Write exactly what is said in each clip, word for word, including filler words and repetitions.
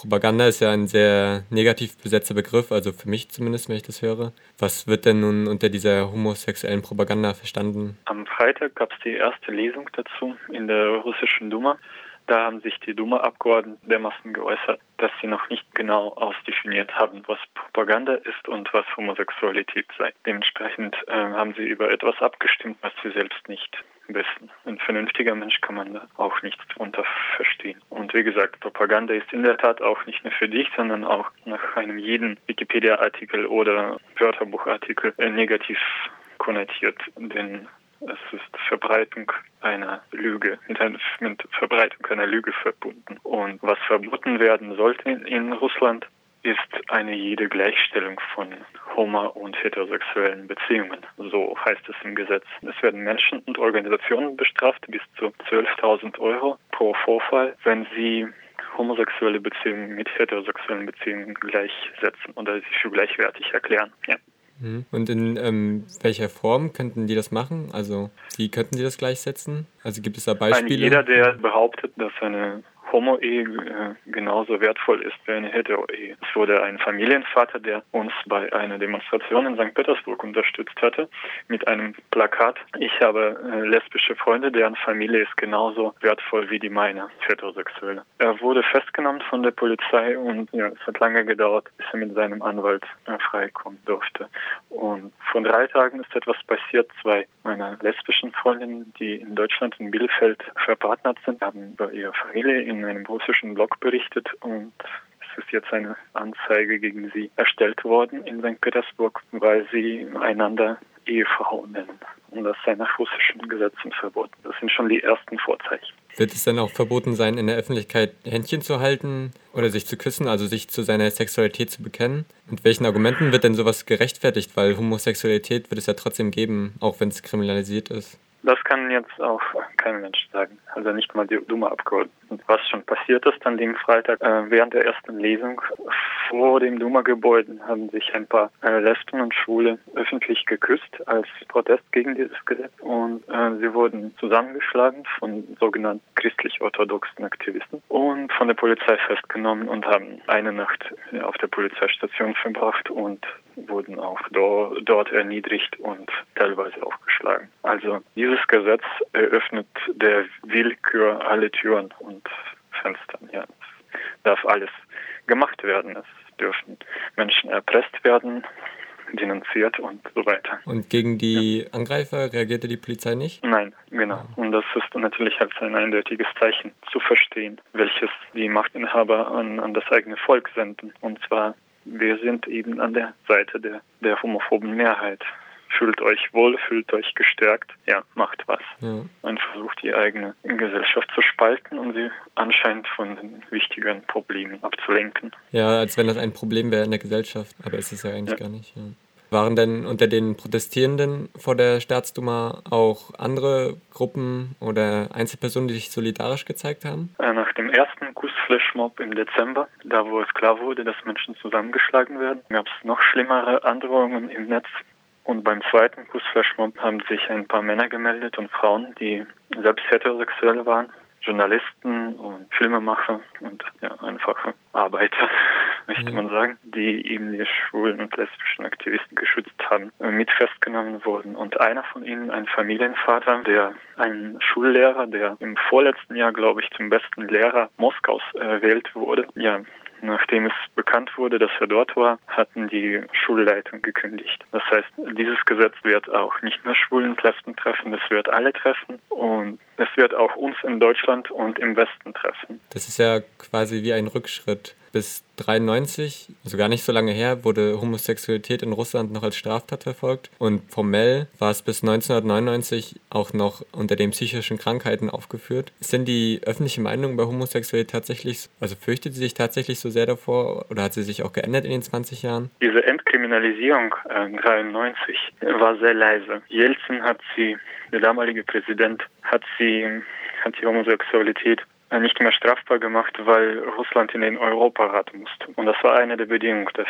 Propaganda ist ja ein sehr negativ besetzter Begriff, also für mich zumindest, wenn ich das höre. Was wird denn nun unter dieser homosexuellen Propaganda verstanden? Am Freitag gab es die erste Lesung dazu in der russischen Duma. Da haben sich die Duma-Abgeordneten dermaßen geäußert, dass sie noch nicht genau ausdefiniert haben, was Propaganda ist und was Homosexualität sei. Dementsprechend äh, haben sie über etwas abgestimmt, was sie selbst nicht wissen. Ein vernünftiger Mensch kann man da auch nichts drunter verstehen. Und wie gesagt, Propaganda ist in der Tat auch nicht nur für dich, sondern auch nach einem jeden Wikipedia-Artikel oder Wörterbuchartikel äh, negativ konnotiert, denn es ist Verbreitung einer Lüge, mit einer mit Verbreitung einer Lüge verbunden. Und was verboten werden sollte in, in Russland, ist eine jede Gleichstellung von homo- und heterosexuellen Beziehungen. So heißt es im Gesetz. Es werden Menschen und Organisationen bestraft bis zu zwölftausend Euro pro Vorfall, wenn sie homosexuelle Beziehungen mit heterosexuellen Beziehungen gleichsetzen oder sie für gleichwertig erklären. Ja. Und in ähm, welcher Form könnten die das machen? Also wie könnten die das gleichsetzen? Also gibt es da Beispiele? Ein jeder, der behauptet, dass eine Homo-Ehe äh, genauso wertvoll ist wie eine Hetero-Ehe. Es wurde ein Familienvater, der uns bei einer Demonstration in Sankt Petersburg unterstützt hatte, mit einem Plakat: Ich habe äh, lesbische Freunde, deren Familie ist genauso wertvoll wie die meine, heterosexuelle. Er wurde festgenommen von der Polizei und ja, es hat lange gedauert, bis er mit seinem Anwalt äh, freikommen durfte. Und vor drei Tagen ist etwas passiert. Zwei meiner lesbischen Freundinnen, die in Deutschland in Bielefeld verpartnert sind, haben über ihre Familie in einem russischen Blog berichtet und es ist jetzt eine Anzeige gegen sie erstellt worden in Sankt Petersburg, weil sie einander Ehefrau nennen. Und das sei nach russischen Gesetzen verboten. Das sind schon die ersten Vorzeichen. Wird es dann auch verboten sein, in der Öffentlichkeit Händchen zu halten oder sich zu küssen, also sich zu seiner Sexualität zu bekennen? Mit welchen Argumenten wird denn sowas gerechtfertigt? Weil Homosexualität wird es ja trotzdem geben, auch wenn es kriminalisiert ist. Das kann jetzt auch kein Mensch sagen, also nicht mal die Duma-Abgeordneten. Was schon passiert ist an dem Freitag, äh, während der ersten Lesung vor dem Duma-Gebäude haben sich ein paar äh, Lesben und Schwule öffentlich geküsst als Protest gegen dieses Gesetz und äh, sie wurden zusammengeschlagen von sogenannten christlich-orthodoxen Aktivisten und von der Polizei festgenommen und haben eine Nacht auf der Polizeistation verbracht und wurden auch do- dort erniedrigt und teilweise auch geschlagen. Also dieses Gesetz eröffnet der Willkür alle Türen und Fenster. Ja, es darf alles gemacht werden. Es dürfen Menschen erpresst werden, denunziert und so weiter. Und gegen die ja. Angreifer reagierte die Polizei nicht? Nein, genau. Und das ist natürlich als ein eindeutiges Zeichen zu verstehen, welches die Machtinhaber an, an das eigene Volk senden. Und zwar: Wir sind eben an der Seite der, der homophoben Mehrheit. Fühlt euch wohl, fühlt euch gestärkt, ja, macht was. Ja. Man versucht, die eigene Gesellschaft zu spalten und sie anscheinend von den wichtigen Problemen abzulenken. Ja, als wenn das ein Problem wäre in der Gesellschaft, aber ist es ja eigentlich ja. gar nicht. Ja. Waren denn unter den Protestierenden vor der Staatsduma auch andere Gruppen oder Einzelpersonen, die sich solidarisch gezeigt haben? Nach dem ersten Kuss-Flashmob im Dezember, da wo es klar wurde, dass Menschen zusammengeschlagen werden, gab es noch schlimmere Androhungen im Netz. Und beim zweiten Kuss-Flashmob haben sich ein paar Männer gemeldet und Frauen, die selbst heterosexuell waren. Journalisten und Filmemacher und ja, einfache Arbeiter, möchte ja. man sagen, die eben die schwulen und lesbischen Aktivisten geschützt haben, mit festgenommen wurden. Und einer von ihnen, ein Familienvater, der ein Schullehrer, der im vorletzten Jahr, glaube ich, zum besten Lehrer Moskaus erwählt wurde, ja, nachdem es bekannt wurde, dass er dort war, hatten die Schulleitung gekündigt. Das heißt, dieses Gesetz wird auch nicht nur Schwulen und Lesben treffen, es wird alle treffen und es wird auch uns in Deutschland und im Westen treffen. Das ist ja quasi wie ein Rückschritt. Bis dreiundneunzig, also gar nicht so lange her, wurde Homosexualität in Russland noch als Straftat verfolgt und formell war es bis neunzehnhundertneunundneunzig auch noch unter den psychischen Krankheiten aufgeführt. Ist denn die öffentliche Meinung bei Homosexualität tatsächlich, also fürchtet sie sich tatsächlich so sehr davor oder hat sie sich auch geändert in den zwanzig Jahren? Diese Entkriminalisierung äh, dreiundneunzig war sehr leise. Jelzin hat sie, der damalige Präsident, hat sie, hat die Homosexualität nicht mehr strafbar gemacht, weil Russland in den Europarat musste. Und das war eine der Bedingungen dafür.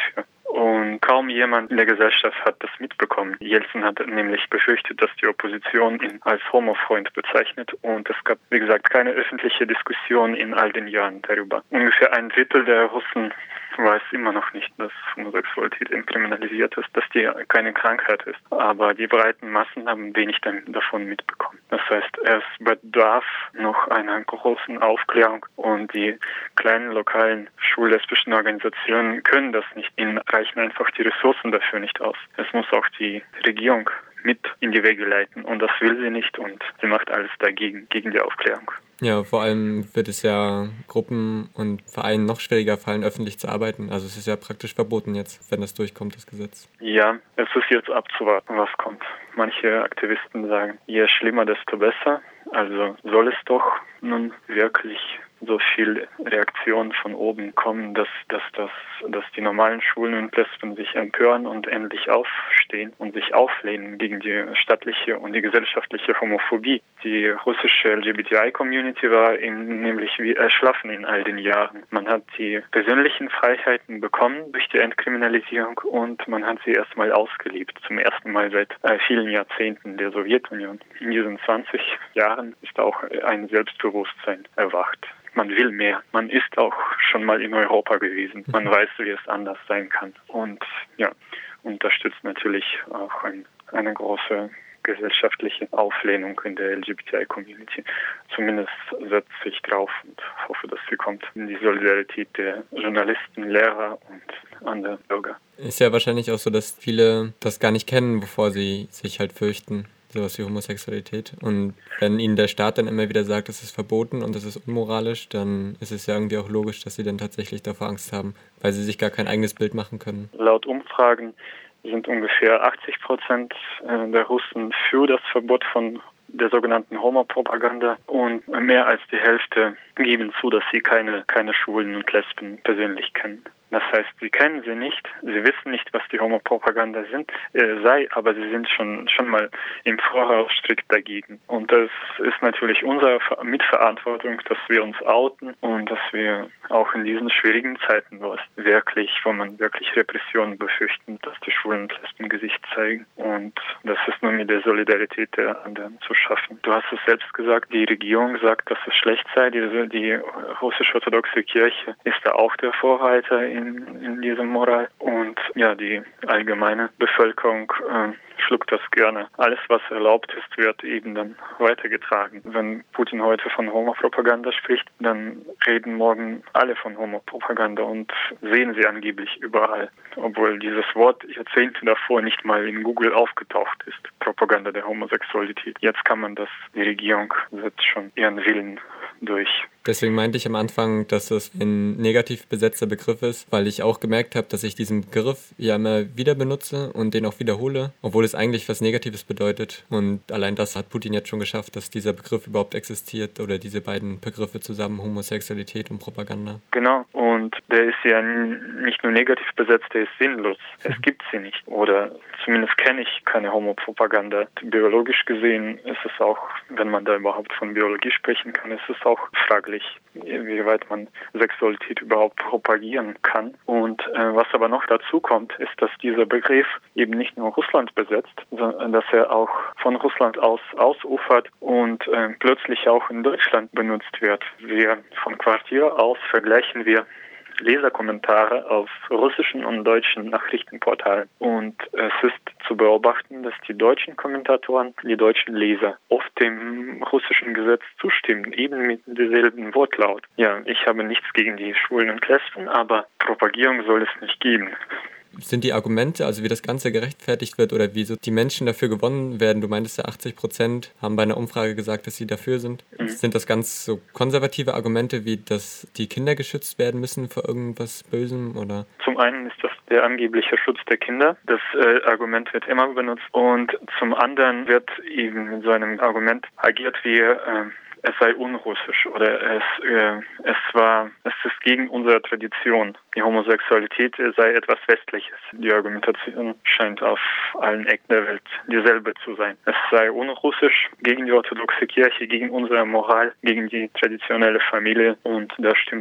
Und kaum jemand in der Gesellschaft hat das mitbekommen. Jelzin hat nämlich befürchtet, dass die Opposition ihn als Homofreund bezeichnet. Und es gab, wie gesagt, keine öffentliche Diskussion in all den Jahren darüber. Ungefähr ein Drittel der Russen weiß immer noch nicht, dass Homosexualität entkriminalisiert ist, dass die keine Krankheit ist. Aber die breiten Massen haben wenig davon mitbekommen. Das heißt, es bedarf noch einer großen Aufklärung und die kleinen lokalen schullesbischen Organisationen können das nicht. Ihnen reichen einfach die Ressourcen dafür nicht aus. Es muss auch die Regierung mit in die Wege leiten und das will sie nicht und sie macht alles dagegen, gegen die Aufklärung. Ja, vor allem wird es ja Gruppen und Vereinen noch schwieriger fallen, öffentlich zu arbeiten. Also es ist ja praktisch verboten jetzt, wenn das durchkommt, das Gesetz. Ja, es ist jetzt abzuwarten, was kommt. Manche Aktivisten sagen, je schlimmer, desto besser. Also soll es doch nun wirklich so viel Reaktionen von oben kommen, dass, dass, dass, dass die normalen Schwulen und Lesben sich empören und endlich aufstehen und sich auflehnen gegen die staatliche und die gesellschaftliche Homophobie. Die russische L G B T I-Community war eben nämlich wie erschlafen in all den Jahren. Man hat die persönlichen Freiheiten bekommen durch die Entkriminalisierung und man hat sie erstmal ausgelebt, zum ersten Mal seit äh, vielen Jahrzehnten der Sowjetunion. In diesen zwanzig Jahren ist auch ein Selbstbewusstsein erwacht. Man will mehr. Man ist auch schon mal in Europa gewesen. Man weiß, wie es anders sein kann. Und ja, unterstützt natürlich auch ein, eine große gesellschaftliche Auflehnung in der L G B T I-Community. Zumindest setzt sich drauf und hoffe, dass sie kommt in die Solidarität der Journalisten, Lehrer und anderer Bürger. Ist ja wahrscheinlich auch so, dass viele das gar nicht kennen, bevor sie sich halt fürchten. Sowas wie Homosexualität. Und wenn ihnen der Staat dann immer wieder sagt, das ist verboten und das ist unmoralisch, dann ist es ja irgendwie auch logisch, dass sie dann tatsächlich davor Angst haben, weil sie sich gar kein eigenes Bild machen können. Laut Umfragen sind ungefähr achtzig Prozent der Russen für das Verbot von der sogenannten Homopropaganda und mehr als die Hälfte geben zu, dass sie keine, keine Schwulen und Lesben persönlich kennen. Das heißt, sie kennen sie nicht, sie wissen nicht, was die Homopropaganda sind, äh, sei, aber sie sind schon schon mal im Voraus strikt dagegen. Und das ist natürlich unsere Mitverantwortung, dass wir uns outen und dass wir auch in diesen schwierigen Zeiten, wo es wirklich, wo man wirklich Repressionen befürchten, dass die Schwulen und Lesben Gesicht zeigen. Und das ist nur mit der Solidarität der anderen zu schaffen. Du hast es selbst gesagt, die Regierung sagt, dass es schlecht sei. Die, die russisch-orthodoxe Kirche ist da auch der Vorreiter in In, in diesem Moral. Und ja, die allgemeine Bevölkerung äh, schluckt das gerne. Alles, was erlaubt ist, wird eben dann weitergetragen. Wenn Putin heute von Homopropaganda spricht, dann reden morgen alle von Homopropaganda und sehen sie angeblich überall. Obwohl dieses Wort Jahrzehnte davor nicht mal in Google aufgetaucht ist. Propaganda der Homosexualität. Jetzt kann man das, die Regierung setzt schon ihren Willen durch. Deswegen meinte ich am Anfang, dass das ein negativ besetzter Begriff ist, weil ich auch gemerkt habe, dass ich diesen Begriff ja immer wieder benutze und den auch wiederhole, obwohl es eigentlich was Negatives bedeutet. Und allein das hat Putin jetzt schon geschafft, dass dieser Begriff überhaupt existiert oder diese beiden Begriffe zusammen, Homosexualität und Propaganda. Genau, und der ist ja nicht nur negativ besetzt, der ist sinnlos. Es gibt sie nicht. Oder zumindest kenne ich keine Homopropaganda. Biologisch gesehen ist es auch, wenn man da überhaupt von Biologie sprechen kann, ist es auch fraglich, wie weit man Sexualität überhaupt propagieren kann. Und äh, was aber noch dazu kommt, ist, dass dieser Begriff eben nicht nur Russland besetzt, sondern dass er auch von Russland aus ausufert und äh, plötzlich auch in Deutschland benutzt wird. Wir von Quartier aus vergleichen wir Leserkommentare auf russischen und deutschen Nachrichtenportalen. Und es ist zu beobachten, dass die deutschen Kommentatoren, die deutschen Leser oft dem russischen Gesetz zustimmen, eben mit demselben Wortlaut. Ja, ich habe nichts gegen die Schwulen und Lesben, aber Propagierung soll es nicht geben. Sind die Argumente, also wie das Ganze gerechtfertigt wird oder wie so die Menschen dafür gewonnen werden, du meintest ja achtzig Prozent haben bei einer Umfrage gesagt, dass sie dafür sind. Mhm. Sind das ganz so konservative Argumente, wie dass die Kinder geschützt werden müssen vor irgendwas Bösem? Oder? Zum einen ist das der angebliche Schutz der Kinder. Das äh, Argument wird immer benutzt. Und zum anderen wird eben mit so einem Argument agiert wie äh, es sei unrussisch oder es äh, es war es ist gegen unsere Tradition. Die Homosexualität sei etwas Westliches. Die Argumentation scheint auf allen Ecken der Welt dieselbe zu sein. Es sei unrussisch, gegen die orthodoxe Kirche, gegen unsere Moral, gegen die traditionelle Familie und da stimmt ein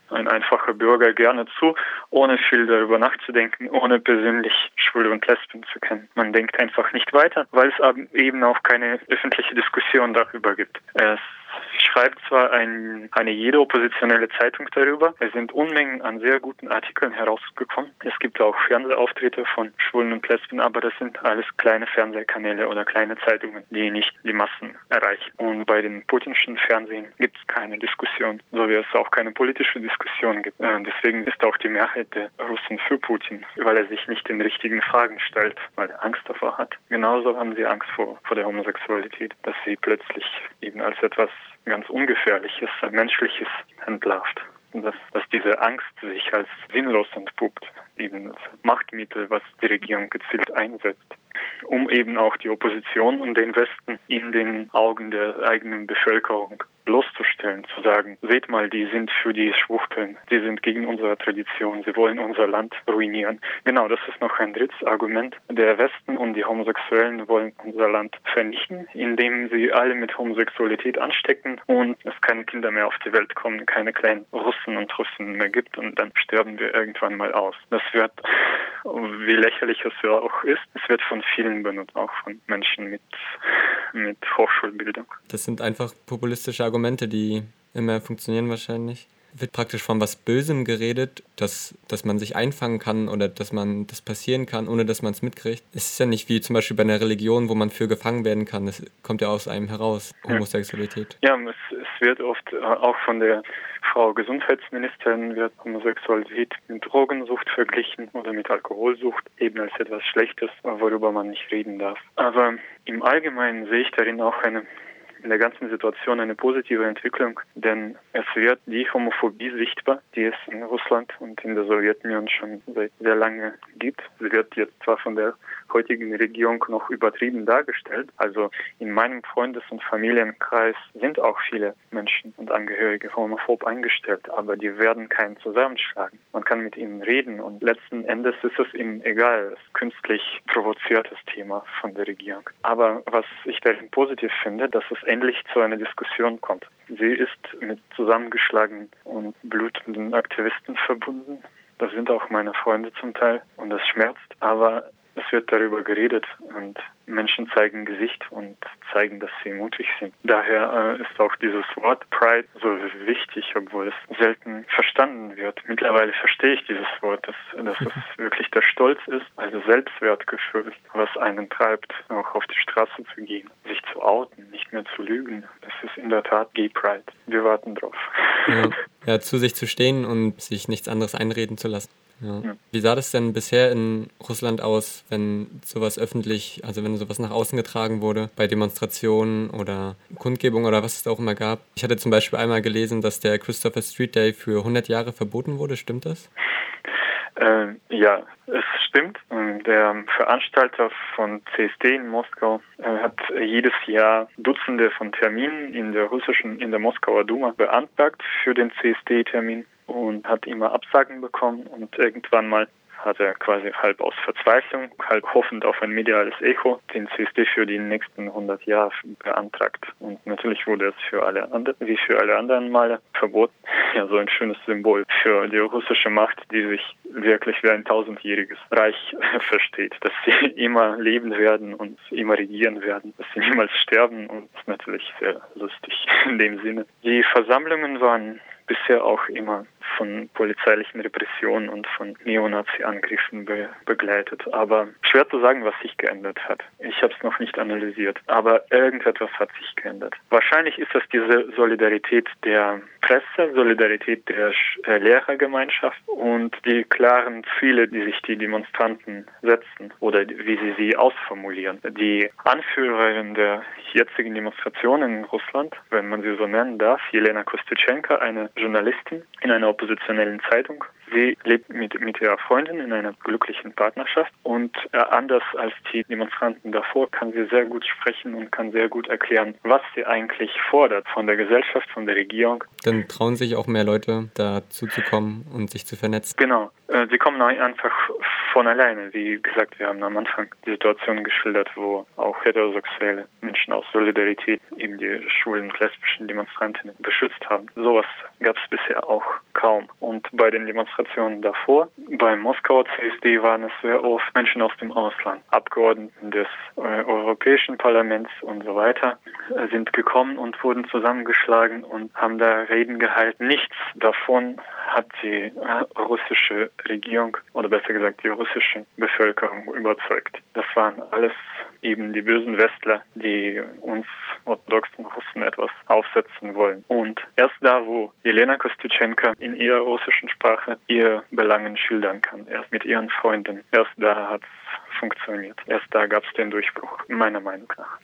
ein einfacher Bürger gerne zu, ohne viel darüber nachzudenken, ohne persönlich Schwule und Lesben zu kennen. Man denkt einfach nicht weiter, weil es eben auch keine öffentliche Diskussion darüber gibt. Es schreibt zwar ein, eine jede oppositionelle Zeitung darüber, es sind Unmengen an sehr guten Artikeln herausgekommen. Es gibt auch Fernsehauftritte von Schwulen und Lesben, aber das sind alles kleine Fernsehkanäle oder kleine Zeitungen, die nicht die Massen erreichen. Und bei den putinschen Fernsehen gibt es keine Diskussion, so wie es auch keine politische Diskussion gibt. Äh, deswegen ist auch die Mehrheit der Russen für Putin, weil er sich nicht den richtigen Fragen stellt, weil er Angst davor hat. Genauso haben sie Angst vor, vor der Homosexualität, dass sie plötzlich eben als etwas ganz Ungefährliches, Menschliches entlarvt. Und dass, dass diese Angst sich als sinnlos entpuppt, eben als Machtmittel, was die Regierung gezielt einsetzt, um eben auch die Opposition und den Westen in den Augen der eigenen Bevölkerung bloßzustellen, zu sagen, seht mal, die sind für die Schwuchteln, die sind gegen unsere Tradition, sie wollen unser Land ruinieren. Genau, das ist noch ein drittes Argument. Der Westen und die Homosexuellen wollen unser Land vernichten, indem sie alle mit Homosexualität anstecken und es keine Kinder mehr auf die Welt kommen, keine kleinen Russen und Russen mehr gibt und dann sterben wir irgendwann mal aus. Das wird, wie lächerlich es ja auch ist, es wird von vielen benutzt, auch von Menschen mit, mit Hochschulbildung. Das sind einfach populistische Argumente, die immer funktionieren wahrscheinlich. Wird praktisch von was Bösem geredet, dass, dass man sich einfangen kann oder dass man das passieren kann, ohne dass man es mitkriegt. Es ist ja nicht wie zum Beispiel bei einer Religion, wo man für gefangen werden kann. Das kommt ja aus einem heraus, Homosexualität. Ja, es, es wird oft auch von der Frau Gesundheitsministerin wird Homosexualität mit Drogensucht verglichen oder mit Alkoholsucht, eben als etwas Schlechtes, worüber man nicht reden darf. Aber im Allgemeinen sehe ich darin auch eine in der ganzen Situation eine positive Entwicklung, denn es wird die Homophobie sichtbar, die es in Russland und in der Sowjetunion schon seit sehr lange gibt. Sie wird jetzt zwar von der heutigen Regierung noch übertrieben dargestellt, also in meinem Freundes- und Familienkreis sind auch viele Menschen und Angehörige homophob eingestellt, aber die werden keinen zusammenschlagen. Man kann mit ihnen reden und letzten Endes ist es ihnen egal, es ist künstlich provoziertes Thema von der Regierung. Aber was ich darin positiv finde, dass es endlich zu einer Diskussion kommt. Sie ist mit zusammengeschlagenen und blutenden Aktivisten verbunden. Das sind auch meine Freunde zum Teil und das schmerzt, aber es wird darüber geredet und Menschen zeigen Gesicht und zeigen, dass sie mutig sind. Daher äh, ist auch dieses Wort Pride so wichtig, obwohl es selten verstanden wird. Mittlerweile verstehe ich dieses Wort, dass, dass es wirklich der Stolz ist, also Selbstwertgefühl, was einen treibt, auch auf die Straße zu gehen, sich zu outen, nicht mehr zu lügen. Das ist in der Tat Gay Pride. Wir warten drauf. Ja, ja, zu sich zu stehen und sich nichts anderes einreden zu lassen. Ja. Ja. Wie sah das denn bisher in Russland aus, wenn sowas öffentlich, also wenn sowas nach außen getragen wurde, bei Demonstrationen oder Kundgebungen oder was es auch immer gab? Ich hatte zum Beispiel einmal gelesen, dass der Christopher Street Day für hundert Jahre verboten wurde. Stimmt das? Äh, ja, es stimmt. Der Veranstalter von C S D in Moskau äh, hat jedes Jahr Dutzende von Terminen in der russischen, in der Moskauer Duma beantragt für den C S D-Termin und hat immer Absagen bekommen und irgendwann mal hat er quasi halb aus Verzweiflung, halb hoffend auf ein mediales Echo den C S D für die nächsten hundert Jahre beantragt. Und natürlich wurde es für alle anderen, wie für alle anderen Male verboten. Ja, so ein schönes Symbol für die russische Macht, die sich wirklich wie ein tausendjähriges Reich versteht, dass sie immer leben werden und immer regieren werden, dass sie niemals sterben und das ist natürlich sehr lustig in dem Sinne. Die Versammlungen waren bisher auch immer von polizeilichen Repressionen und von Neonazi-Angriffen be- begleitet. Aber schwer zu sagen, was sich geändert hat. Ich habe es noch nicht analysiert, aber irgendetwas hat sich geändert. Wahrscheinlich ist das diese Solidarität der Presse, Solidarität der äh, Lehrergemeinschaft und die klaren Ziele, die sich die Demonstranten setzen oder wie sie sie ausformulieren. Die Anführerin der jetzigen Demonstrationen in Russland, wenn man sie so nennen darf, Jelena Kostytschenko, eine Journalistin in einer oppositionellen Zeitung. Sie lebt mit, mit ihrer Freundin in einer glücklichen Partnerschaft und äh, anders als die Demonstranten davor kann sie sehr gut sprechen und kann sehr gut erklären, was sie eigentlich fordert von der Gesellschaft, von der Regierung. Dann trauen sich auch mehr Leute dazu zu kommen und sich zu vernetzen. Genau. Äh, sie kommen einfach von alleine. Wie gesagt, wir haben am Anfang die Situation geschildert, wo auch heterosexuelle Menschen aus Solidarität eben die schwulen und lesbischen Demonstrantinnen beschützt haben. Sowas gab es bisher auch kaum. Und bei den Demonstrationen davor, beim Moskauer C S D, waren es sehr oft Menschen aus dem Ausland. Abgeordneten des äh, Europäischen Parlaments und so weiter äh, sind gekommen und wurden zusammengeschlagen und haben da Reden gehalten. Nichts davon hat die äh, russische Regierung oder besser gesagt die russische Bevölkerung überzeugt. Das waren alles eben die bösen Westler, die uns orthodoxen Russen etwas aufsetzen wollen. Und erst da, wo Jelena Kostюченko in ihrer russischen Sprache ihr Belangen schildern kann, erst mit ihren Freunden, erst da hat es funktioniert. Erst da gab es den Durchbruch, meiner Meinung nach.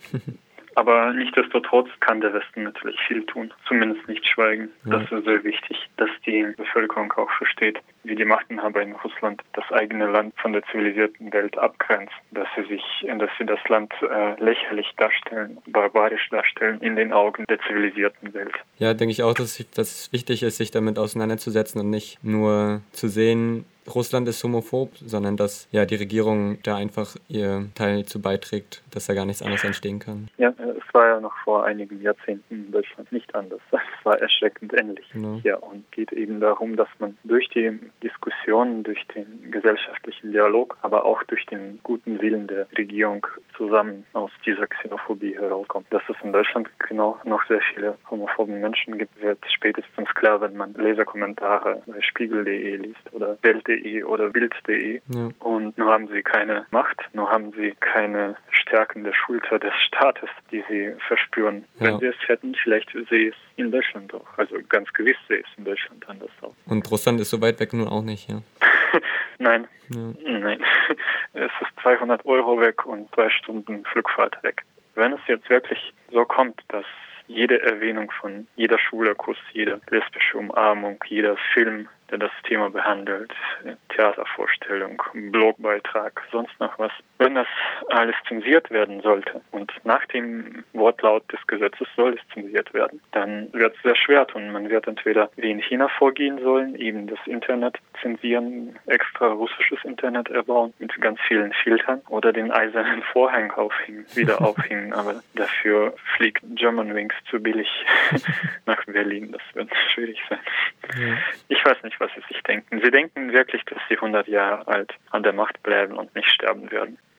Aber nichtsdestotrotz kann der Westen natürlich viel tun, zumindest nicht schweigen. Ja. Das ist sehr wichtig, dass die Bevölkerung auch versteht, wie die Machtinhaber in Russland das eigene Land von der zivilisierten Welt abgrenzen, dass sie sich, dass sie das Land äh, lächerlich darstellen, barbarisch darstellen in den Augen der zivilisierten Welt. Ja, denke ich auch, dass, ich, dass es wichtig ist, sich damit auseinanderzusetzen und nicht nur zu sehen, Russland ist homophob, sondern dass ja die Regierung da einfach ihr Teil zu beiträgt, dass da gar nichts anderes entstehen kann. Ja, es war ja noch vor einigen Jahrzehnten in Deutschland nicht anders. Es war erschreckend ähnlich. Genau. Ja, und geht eben darum, dass man durch die Diskussionen, durch den gesellschaftlichen Dialog, aber auch durch den guten Willen der Regierung zusammen aus dieser Xenophobie herauskommt. Dass es in Deutschland genau noch sehr viele homophoben Menschen gibt, wird spätestens klar, wenn man Leserkommentare bei Spiegel punkt de liest oder Welt punkt de oder Bild punkt de. Ja. Und nur haben sie keine Macht, nur haben sie keine stärkende Schulter des Staates, die sie verspüren. Ja. Wenn sie es hätten, vielleicht sehe es in Deutschland auch. Also ganz gewiss sehe es in Deutschland anders aus. Und Russland ist so weit weg nun auch nicht, ja? Nein, ja. Nein. Es ist zweihundert Euro weg und zwei Stunden Flugfahrt weg. Wenn es jetzt wirklich so kommt, dass jede Erwähnung von jeder Schülerkurs, jede lesbische Umarmung, jeder Film, der das Thema behandelt, Theatervorstellung, Blogbeitrag, sonst noch was. Wenn das alles zensiert werden sollte und nach dem Wortlaut des Gesetzes soll es zensiert werden, dann wird es sehr schwer und man wird entweder wie in China vorgehen sollen, eben das Internet zensieren, extra russisches Internet erbauen mit ganz vielen Filtern oder den eisernen Vorhang aufhängen, wieder aufhängen, aber dafür fliegt Germanwings zu billig nach Berlin. Das wird schwierig sein. Ja. Ich weiß nicht, was sie sich denken. Sie denken wirklich, dass sie hundert Jahre alt an der Macht bleiben und nicht sterben werden.